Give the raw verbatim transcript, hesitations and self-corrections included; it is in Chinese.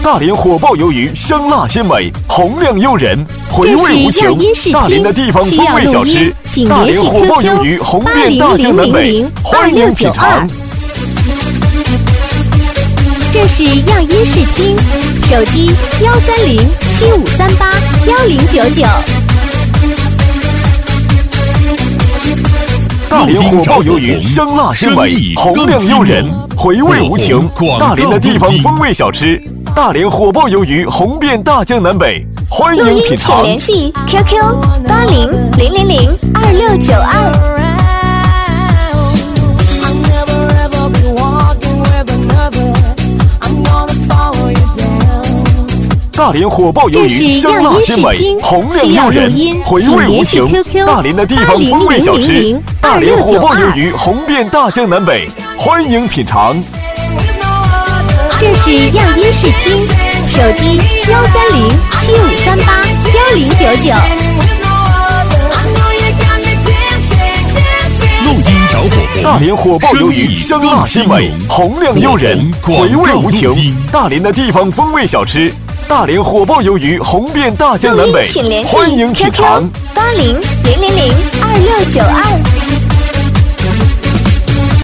大连火爆鱿鱼香辣鲜美，红亮诱人，回味无穷。大连的地方风味小吃，大连火爆鱿鱼红遍大江南北，欢迎品尝。 这是样音视听，手机幺三零七五三八幺零九九。 大连火爆鱿鱼香辣鲜美，红亮诱人，回味无穷。大连的地方风味小吃，大连火爆鱿鱼红遍大江南北，欢迎品尝。 录音请联系 Q Q 八零零零零二六九二。 大连火爆鱿鱼香辣鲜美，红亮诱人，回味无穷。大连的地方风味小吃，大连火爆鱿鱼红遍大江南北，欢迎品尝。 这是样音视听，手机幺三零七五三八幺零九九。 录音找火红， 大连火爆鱿鱼香辣鲜美，红亮诱人，回味无穷。大连的地方风味小吃，大连火爆鱿鱼红遍大江南北，欢迎品尝。 八零零零零二六九二。